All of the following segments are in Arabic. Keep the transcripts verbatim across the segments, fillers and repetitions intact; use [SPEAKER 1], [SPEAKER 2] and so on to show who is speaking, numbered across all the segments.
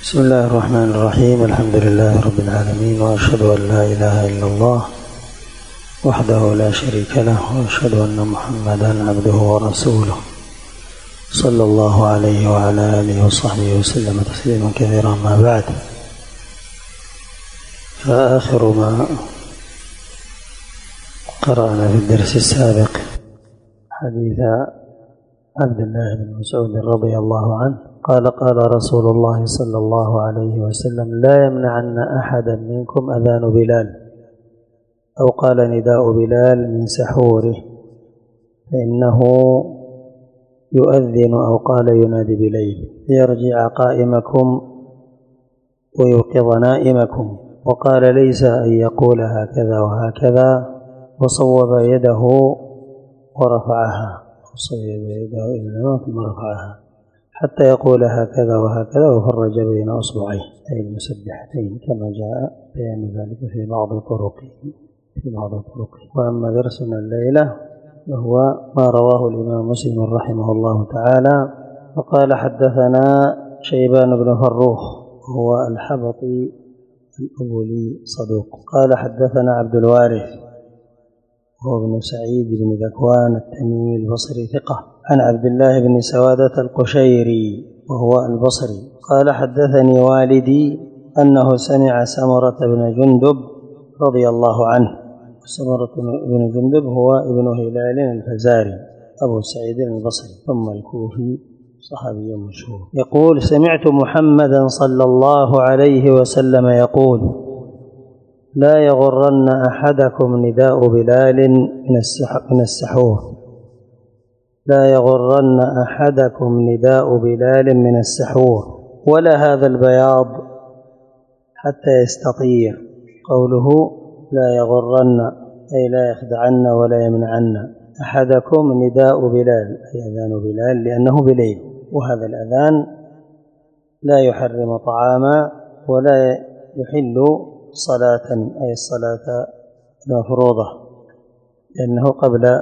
[SPEAKER 1] بسم الله الرحمن الرحيم. الحمد لله رب العالمين، وأشهد أن لا إله إلا الله وحده لا شريك له، وأشهد أن محمدا عبده ورسوله صلى الله عليه وعلى آله وصحبه وسلم تسليما كثيرا. ما بعد، فآخر ما قرأنا في الدرس السابق حديث عبد الله بن مسعود رضي الله عنه قال: قال رسول الله صلى الله عليه وسلم: لا يمنعن أحدا منكم أذان بلال، أو قال نداء بلال من سحوره، فإنه يؤذن، أو قال ينادي بليل، ليرجع قائمكم ويوقظ نائمكم. وقال: ليس أن يقول هكذا وهكذا، وصوب يده ورفعها، وصوب يده إلى ثم رفعها حتى يقول هكذا وهكذا، وفرج بين أصبعيه أي المسبحتين، كما جاء بيان ذلك في بعض طرقه في بعض طرقه. وأما درسنا الليلة وهو ما رواه الإمام مسلم رحمه الله تعالى، فقال: حدثنا شيبان بن فروخ وهو الحبطي الأبولي صدوق. قال: حدثنا عبد الوارث وهو ابن سعيد بن ذكوان التميمي البصري ثقة، عن عبد الله بن سوادة القشيري وهو البصري. قال: حدثني والدي أنه سمع سمرة بن جندب رضي الله عنه. سمرة بن جندب هو ابن هلال الفزاري أبو سعيد البصري ثم الكوفي، صحابي مشهور، يقول: سمعت محمدا صلى الله عليه وسلم يقول: لا يغرن أحدكم نداء بلال من السحور لا يغرن أحدكم نداء بلال من السحور، ولا هذا البياض حتى يستطير. قوله لا يغرن أي لا يخدعن ولا يمنعن أحدكم نداء بلال أي أذان بلال، لأنه بليل، وهذا الأذان لا يحرم طعاما ولا يحل صلاة أي الصلاة المفروضة، لأنه قبل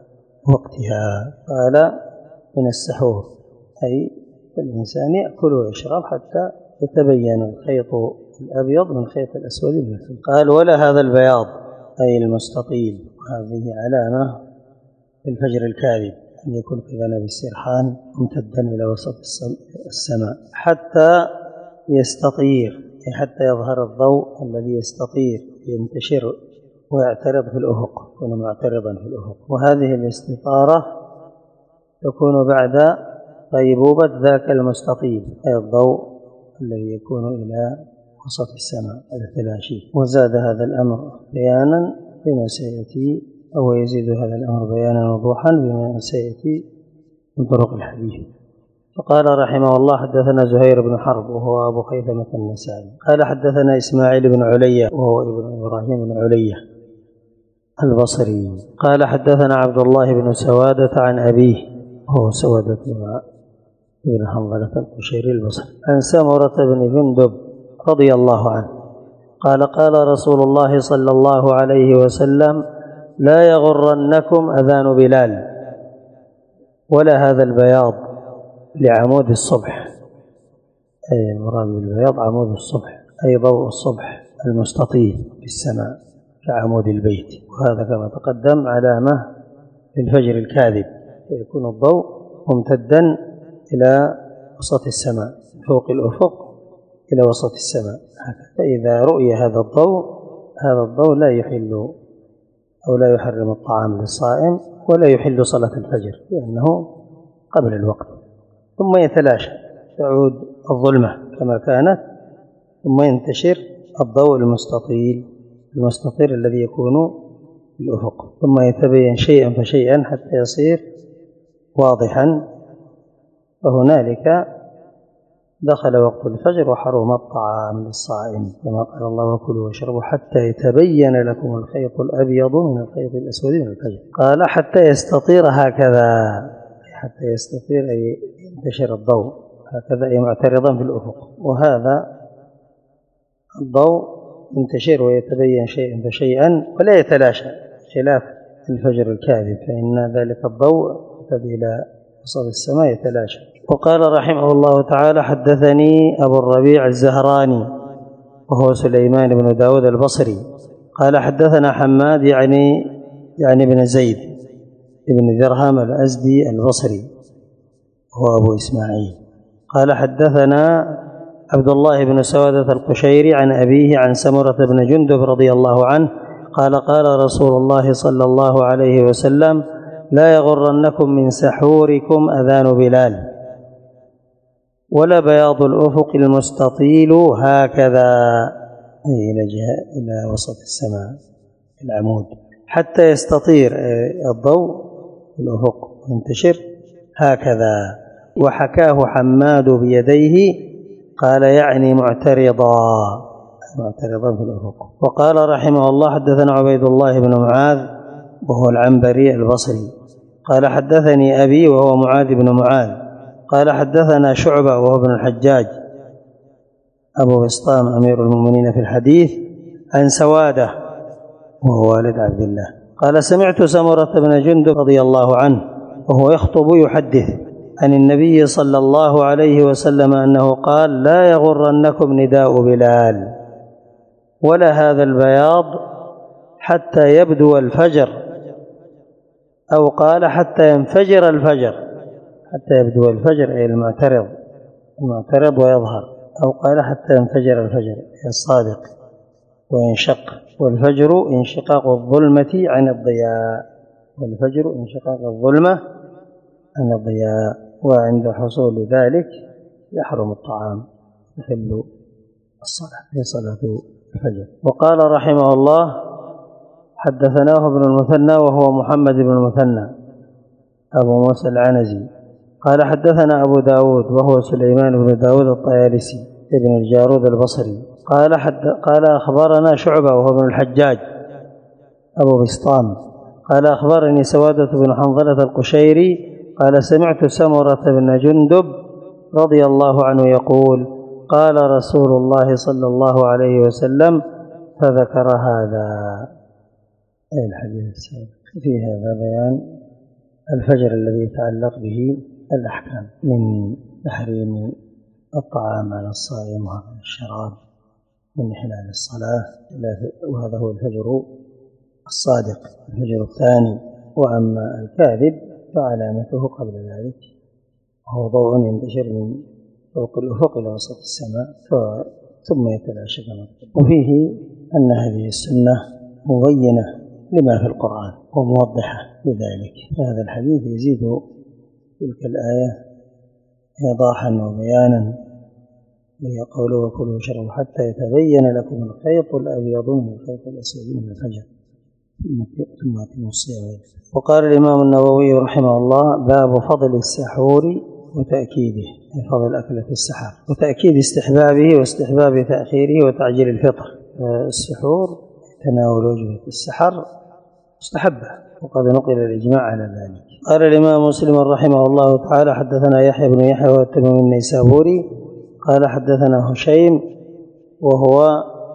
[SPEAKER 1] وقتها. قال: من السحور أي الإنسان يأكل ويشرب حتى يتبين الخيط الأبيض من الخيط الأسود من الفم. قال: ولا هذا البياض أي المستطيل، وهذه علامة للفجر الكاذب، أن يكون كذنب السرحان ممتدا إلى وسط السماء حتى يستطير، حتى يظهر الضوء الذي يستطير ينتشر ويعترض في الأفق، يكون معترضا في الأفق. وهذه الاستطارة تكون بعد غيبوبة ذاك المستطيل أي الضوء الذي يكون إلى وسط السماء التلاشي. وزاد هذا الأمر بيانا بما سيأتي، أو يزيد هذا الأمر بيانا وضوحا بما سيأتي من طرق الحديث. فقال رحمه الله: حدثنا زهير بن حرب وهو أبو خيثمة النسائي. قال: حدثنا إسماعيل بن علية وهو ابن إبراهيم بن علية البصري. قال: حدثنا عبد الله بن سوادة عن أبيه وهو سوادة بن حنظلة القشيري البصري، عن سمرة بن جندب رضي الله عنه قال: قال رسول الله صلى الله عليه وسلم: لا يغرنكم أذان بلال، ولا هذا البياض لعمود الصبح، أي المراد بالبياض عمود الصبح أي ضوء الصبح المستطيل في السماء كعمود البيت. وهذا كما تقدم علامة للفجر الكاذب، يكون الضوء ممتدا إلى وسط السماء فوق الأفق إلى وسط السماء. فإذا رؤي هذا الضوء هذا الضوء لا يحل أو لا يحرم الطعام للصائم، ولا يحل صلاة الفجر لأنه قبل الوقت، ثم يتلاشى، تعود الظلمة كما كانت، ثم ينتشر الضوء المستطيل المستطيل الذي يكون في الأفق، ثم يتبين شيئا فشيئا حتى يصير واضحا. فهنالك دخل وقت الفجر وحرم الطعام للصائم، كما قال الله: وكلوا واشربوا حتى يتبين لكم الخيط الأبيض من الخيط الأسود من الفجر. قال: حتى يستطير هكذا، حتى يستطير أي ينتشر الضوء هكذا أي معترضا في الأفق، وهذا الضوء ينتشر ويتبين شيئا فشيئا ولا يتلاشى، خلاف الفجر الكاذب، فإن ذلك الضوء الذي إلى وسط السماء يتلاشى. وقال رحمه الله تعالى: حدثني أبو الربيع الزهراني وهو سليمان بن داود البصري قال حدثنا حماد يعني يعني بن زيد بن درهم الأزدي البصري هو أبو إسماعيل قال حدثنا عبد الله بن سوادة القشيري عن أبيه عن سمرة بن جندب رضي الله عنه قال قال رسول الله صلى الله عليه وسلم: لا يغرنكم من سحوركم أذان بلال ولا بياض الأفق المستطيل هكذا إلى جهة إلى وسط السماء العمود حتى يستطير الضوء الأفق ينتشر هكذا. وحكاه حماد بيديه قال يعني معترضا معترضا في الأفق. وقال رحمه الله: حدثنا عبيد الله بن معاذ وهو العنبري البصري قال حدثني أبي وهو معاذ بن معاذ قال حدثنا شعبة وهو ابن الحجاج أبو بسطام أمير المؤمنين في الحديث عن سوادة وهو والد عبد الله قال سمعت سمرة بن جندب رضي الله عنه وهو يخطب يحدث عن النبي صلى الله عليه وسلم أنه قال: لا يغرنكم نداء بلال ولا هذا البياض حتى يبدو الفجر، أو قال حتى ينفجر الفجر، حتى يبدو الفجر أي المعترض المعترض ويظهر، أو قال حتى ينفجر الفجر الصادق وينشق، والفجر انشقاق الظلمة عن الضياء، والفجر انشقاق الظلمة عن الضياء، وعند حصول ذلك يحرم الطعام يحل الصلاة في صلاة الفجر. وقال رحمه الله: حدثناه ابن المثنى وهو محمد بن المثنى أبو موسى العنزي قال حدثنا أبو داود وهو سليمان بن داود الطيالسي ابن الجارود البصري قال حد قال أخبرنا شعبة وهو ابن الحجاج أبو بسطام قال أخبرني سوادة بن حنظلة القشيري قال سمعت سمرة بن جندب رضي الله عنه يقول: قال رسول الله صلى الله عليه وسلم، فذكر هذا أي الحديث السابق. في هذا بيان الفجر الذي يتعلق به الأحكام من تحريم الطعام على الصائم وهذا الشراب من إحلال الصلاة، وهذا هو الفجر الصادق الفجر الثاني. وأما الكاذب فعلامته قبل ذلك وهو ضوء ينتشر من فوق الأفق إلى وسط السماء ثم يتلاشى كما تقدم. وفيه أن هذه السنة مبينة لما في القرآن وموضحة لذلك. هذا الحديث يزيد تلك الآية إيضاحا وبيانا، وهي قوله: وكلوا واشربوا حتى يتبين لكم الخيط الأبيض من الخيط الأسود من الفجر ثم أتموا الصيام. وقال الإمام النووي رحمه الله: باب فضل السحور وتأكيده، فضل أكل في السحر وتأكيد استحبابه واستحباب تأخيره وتعجيل الفطر. السحور تناول وجبة السحر مستحبة، وقد نقل الإجماع على ذلك. قال الإمام مسلم رحمه الله تعالى: حدثنا يحيى بن يحيى والتميمي النيسابوري قال حدثنا هشيم وهو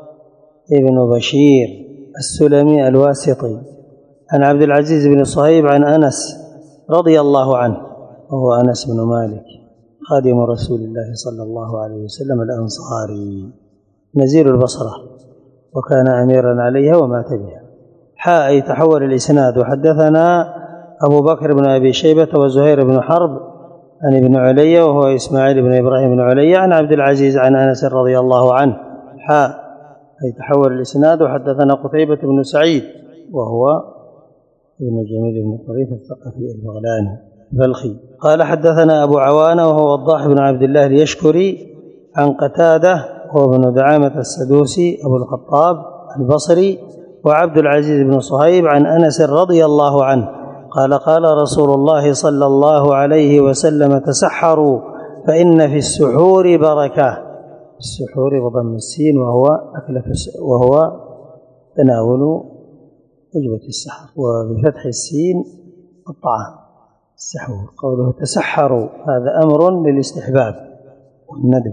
[SPEAKER 1] ابن بشير السلمي الواسطي عن عبد العزيز بن صهيب عن أنس رضي الله عنه وهو أنس بن مالك خادم رسول الله صلى الله عليه وسلم الأنصاري نزيل البصرة وكان أميرا عليها ومات بها. حاء يتحول الإسناد. وحدثنا أبو بكر بن أبي شيبة وزهير بن حرب عن ابن علي وهو إسماعيل بن إبراهيم بن علي عن عبد العزيز عن أنس رضي الله عنه. حاء يتحول الإسناد. وحدثنا قتيبة بن سعيد وهو ابن جميل بن طريف الثقفي البغلاني البلخي قال حدثنا أبو عوانة وهو وضاح بن عبد الله اليشكري عن قتادة وهو ابن دعامة السدوسي أبو الخطاب البصري وعبد العزيز بن صهيب عن أنس رضي الله عنه قال: قال رسول الله صلى الله عليه وسلم: تسحروا فإن في السحور بركة. السحور بضم السين وهو أكل وهو تناول وجبة السحر، وبفتح السين الطعام السحور. قوله تسحروا هذا أمر للاستحباب والندب،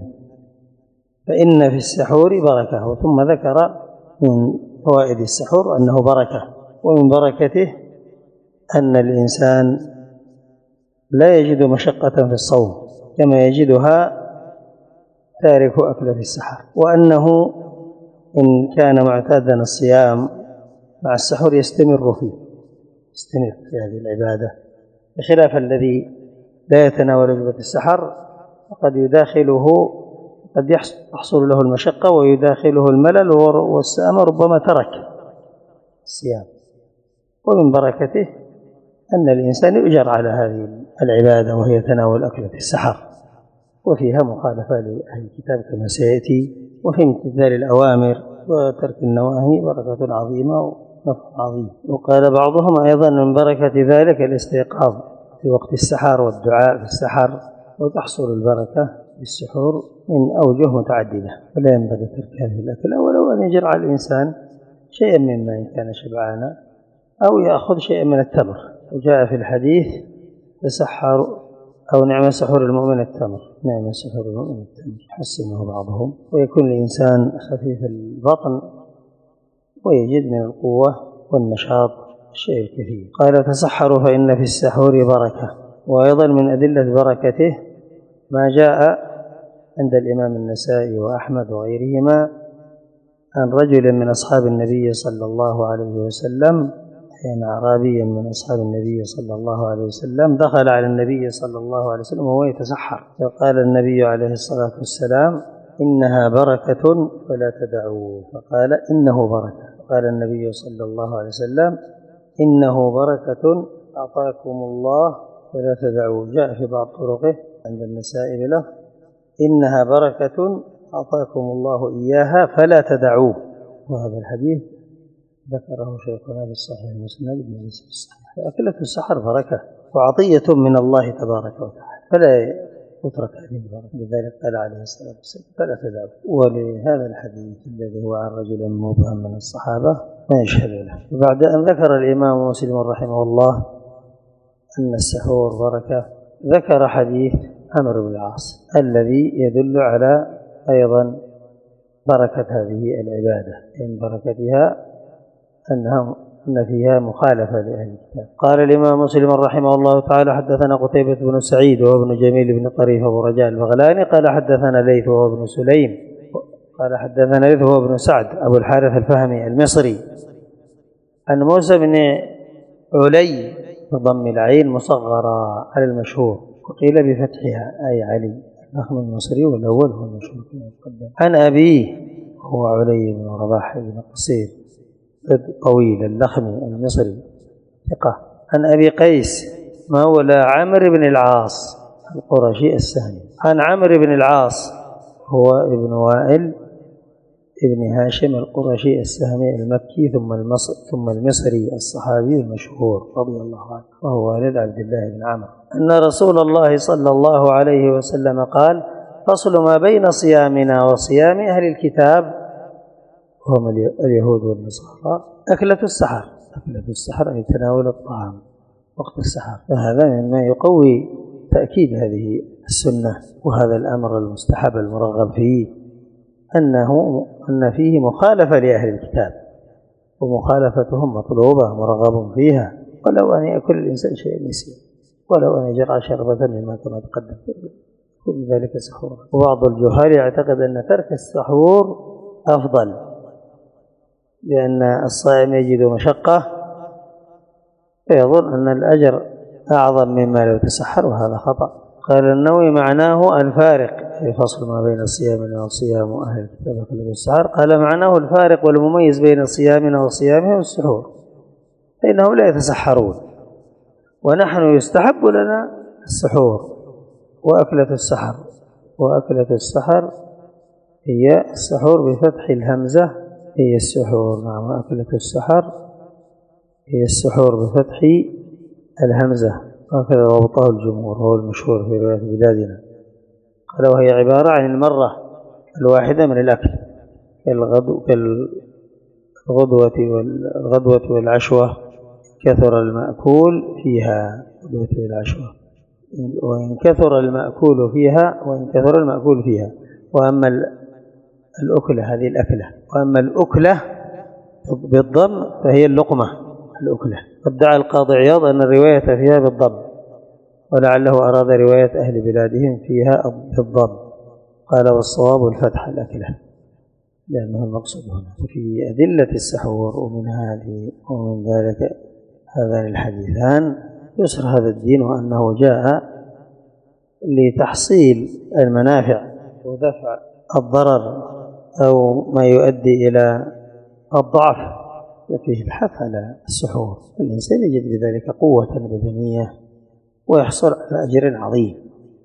[SPEAKER 1] فإن في السحور بركة. ثم ذكر من فوائد السحور أنه بركة، ومن بركته أن الإنسان لا يجد مشقة في الصوم كما يجدها تارك أكل في السحر، وأنه إن كان معتادا الصيام مع السحور يستمر فيه يستمر في هذه العبادة، بخلاف الذي لا يتناول وجبة السحر فقد يداخله قد يحصل له المشقة ويداخله الملل والسآم، ربما ترك الصيام. ومن بركته أن الإنسان يؤجر على هذه العبادة وهي تناول أكلة السحر، وفيها مخالفة لأهل الكتاب كما سيأتي، وفي امتثال الأوامر وترك النواهي بركة عظيمة ونفع عظيم. وقال بعضهم أيضا من بركة ذلك الاستيقاظ في وقت السحر والدعاء في السحر، وتحصل البركة بالسحور من أوجه متعددة، ولا ينبغي ترك هذه الأكلة، ولو أن يجرع الإنسان شيئا مما إن كان شبعانا، أو يأخذ شيئا من التمر. وجاء في الحديث تسحر أو نعم سحور المؤمن التمر، نعم سحور المؤمن التمر، حسنه بعضهم. ويكون الإنسان خفيف البطن ويجد من القوة والنشاط الشيء الكثير. قال تسحروا فإن في السحور بركة. وأيضا من أدلة بركته ما جاء عند الإمام النسائي وأحمد وغيرهما عن رجل من أصحاب النبي صلى الله عليه وسلم، كان أعرابيا من أصحاب النبي صلى الله عليه وسلم، دخل على النبي صلى الله عليه وسلم وهو يتسحر، فقال النبي عليه الصلاة والسلام إنها بركة فلا تدعوه، فقال إنه بركة، فقال النبي صلى الله عليه وسلم إنه بركة أعطاكم الله فلا تدعوه. جاء في بعض طرقه عند النسائي له إنها بركة أعطاكم الله إياها فلا تدعوه. وهذا الحديث ذكره شيخنا بالصحيح المسند بن عيسى الصحيح. فأكلة السحر بركة وعطية من الله تبارك وتعالى، فلا يترك هذه البركة، لذلك قال عليه الصلاة والسلام فلا تدعوه. ولهذا الحديث الذي هو عن رجل مبهم من الصحابة ما يشهد له. وبعد أن ذكر الإمام مسلم رحمه الله أن السحور بركة، ذكر حديث عمرو بن العاص الذي يدل على أيضا بركة هذه العبادة، من بركتها أنها أن فيها مخالفة لأهل الكتاب. قال الإمام مسلم رحمه الله تعالى حدثنا قتيبة بن سعيد وهو ابن جميل بن طريف أبو رجاء البغلاني قال حدثنا ليث وهو ابن سليم قال حدثنا ليث وهو ابن سعد أبو الحارث الفهمي المصري عن موسى بن علي بضم العين مصغرة على المشهور، وقيل بفتحها أي علي الأخم المصري، والأول هو المشهور كما تقدم. عن أبيه هو علي بن رباح بن قصير طويل اللخمي المصري ثقة. عن أبي قيس مولى عمرو بن العاص القرشي السهمي. عن عمرو بن العاص هو ابن وائل ابن هاشم القرشي السهمي المكي ثم المصر ثم المصري الصحابي المشهور رضي الله عنه، وهو والد عبد الله بن عمرو أن رسول الله صلى الله عليه وسلم قال فصل ما بين صيامنا وصيام أهل الكتاب هم اليهود والنصارى أكلة السحر. أكلة السحر أي تناول الطعام وقت السحر، فهذا مما يقوي تأكيد هذه السنة وهذا الأمر المستحب المرغب فيه، أنه أن فيه مخالفة لأهل الكتاب، ومخالفتهم مطلوبة مرغب فيها، ولو أن يأكل الإنسان شيئا يسير، ولو أن يجرع شربة مما كما تقدم كل ذلك سحور. وبعض الجهال يعتقد أن ترك السحور أفضل لأن الصائم يجد مشقة، فيظن أن الأجر أعظم مما لو تسحر، وهذا خطأ. قال النووي معناه الفارق في فصل ما بين صيامنا وصيام أهل الكتاب أكلة السحر. قال معناه الفارق والمميز بين صيامنا وصيامهم السحور، فإنهم لا يتسحرون، ونحن يستحب لنا السحور وأكلة السحر. وأكلة السحر هي السحور بفتح الهمزة، هي السحور. نعم أكلة السحر هي السحور بفتح الهمزة، هكذا ضبطه الجمهور، هو المشهور في رواية بلادنا. قال وهي عبارة عن المرة الواحدة من الأكل كالغدوة والغدوة والعشوة، كثر المأكول فيها غدوة والعشوة، وإن كثر المأكول فيها وإن كثر المأكول فيها. وأما الأكلة هذه الأكلة، وأما الأكلة بالضم فهي اللقمة الأكلة. قد دعا القاضي عياض أن الرواية فيها بالضم، ولعله أراد رواية أهل بلادهم فيها بالضبط، قال والصواب الفتح الأكلة، لأنه المقصود هنا. في أدلة السحور ومن هذه ومن ذلك هذان الحديثان يسر هذا الدين، وأنه جاء لتحصيل المنافع ودفع الضرر أو ما يؤدي إلى الضعف، فيه الحث على السحور. الإنسان يجد بذلك قوة بدنية ويحصل على أجر عظيم.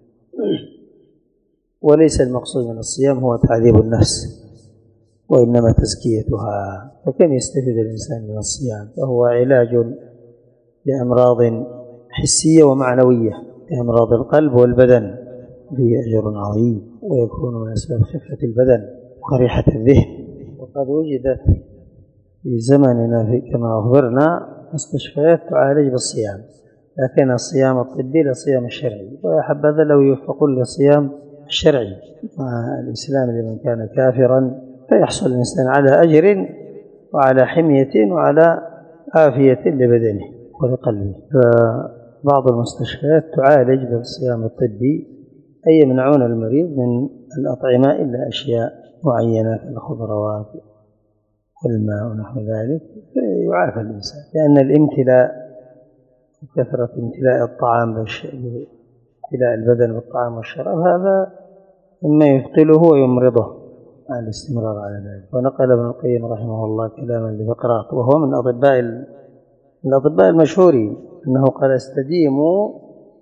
[SPEAKER 1] وليس المقصود من الصيام هو تعذيب النفس، وإنما تزكيتها. فكم يستفيد الإنسان من الصيام؟ فهو علاج لأمراض حسية ومعنوية، لأمراض القلب والبدن، به أجر عظيم، ويكون من أسباب خفة البدن وراحة الذهن. وقد وجدت في زمننا في كما أخبرنا مستشفيات تعالج بالصيام، لكن الصيام الطبي للصيام الشرعي، ويحبذ لو يوفقون للصيام الشرعي مع الإسلام لمن كان كافرا، فيحصل الإنسان على أجر وعلى حمية وعلى عافية لبدنه ولقلبه. فبعض المستشفيات تعالج بالصيام الطبي، أي يمنعون المريض من الأطعمة إلا أشياء معينة كالخضروات والماء ونحو ذلك، فيعافى الإنسان. لأن الامتلاء كثرة امتلاء الطعام امتلاء البدن بالطعام والشراب هذا مما يثقله ويمرضه على الاستمرار على ذلك. ونقل ابن القيم رحمه الله كلاما لبقراط وهو من أطباء من الأطباء المشهورين، أنه قال استديموا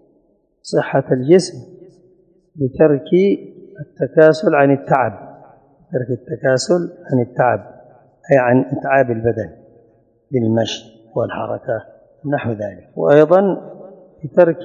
[SPEAKER 1] صحة الجسم بترك التكاسل عن التعب، ترك التكاسل عن التعب أي عن إتعاب البدن بالمشي والحركة نحو ذلك، وأيضا بترك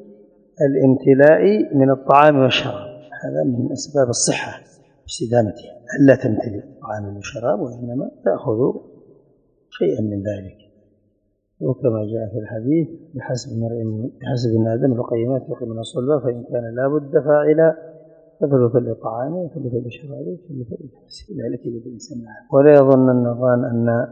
[SPEAKER 1] الامتلاء من الطعام والشراب، هذا من أسباب الصحة واستدامتها، ألا تمتلئ طعام وشراب وإنما تأخذ شيئا من ذلك. وكما جاء في الحديث بحسب بحسب ابن آدم القيمات يقي من الصلبة، فإن كان لا بد فاعلا فثلث لطعامه وثلث لشرابه وثلث لنفسه، ذلك يجب الإنسان. ولا يظن النظام أن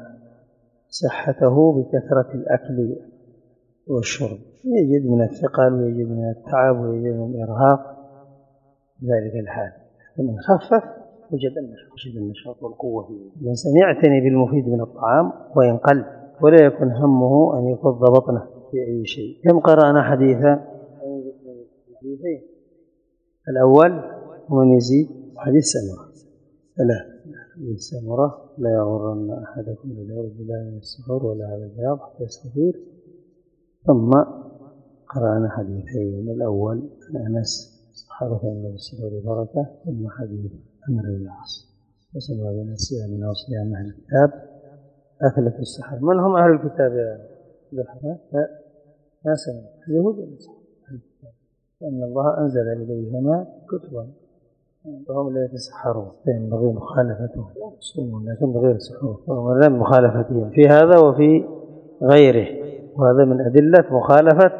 [SPEAKER 1] صحته بكثرة الأكل والشرب، يجد من الثقل ويجد من التعب ويجد من الإرهاق ذلك الحال، فمن خفف وجد النشاط وجد النشاط والقوة فيه. الإنسان يعتني بالمفيد من الطعام وإن قل، ولا يكون همه أن يفض بطنه في أي شيء. كم قرأنا حديثا حديثين، الأول ومن يزيد حديث سمرة ثلاث، حديث سمرة لا يغرن أحدكم بالعرض لا من السحور ولا على البياض حتى يستثير. ثم قرأنا حديثين، الأول عن أنس صحابة النبي السحور بركة، ثم حديث عمرو بن العاص وسمى بين الصيام وصيام أهل الكتاب أكلة السحر. من هم أهل الكتاب يا ذو؟ لا سمع اليهود والنصارى، لأن الله أنزل إليهما كتبا وهم لا يتسحرون، فينبغي مخالفتهم لكن بغير السحور، ومن مخالفتهم في هذا وفي غيره، وهذا من أدلة مخالفة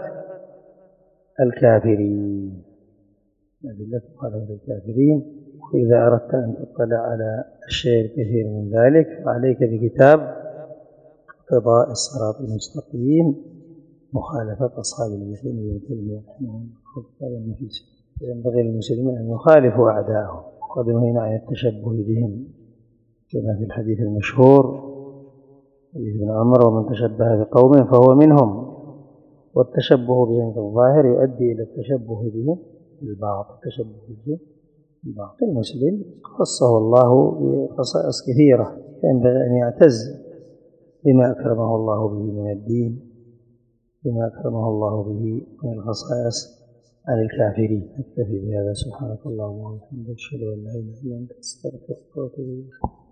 [SPEAKER 1] الكافرين، أدلة مخالفة الكافرين. وإذا أردت أن تطلع على الشيء الكثير من ذلك فعليك بكتاب اقتضاء الصراط المستقيم مخالفة أصحاب الجحيم والكلمة هذا النفيس. ينبغي للمسلمين أن يخالفوا أعداءهم، وقد نهينا عن التشبه بهم كما في الحديث المشهور حديث ابن عمر ومن تشبه بقوم فهو منهم، والتشبه بهم في الظاهر يؤدي إلى التشبه بهم في الباطن. التشبه بهم في الباطن المسلم خصه الله بخصائص كثيرة، فينبغي أن يعتز بما أكرمه الله به من الدين، بما أكرمه الله به من الخصائص عن الكافرين. أكتفي بهذا، سبحانك اللهم وبحمدك أشهد أن لا إله إلا أنت أستغفرك وأتوب إليك.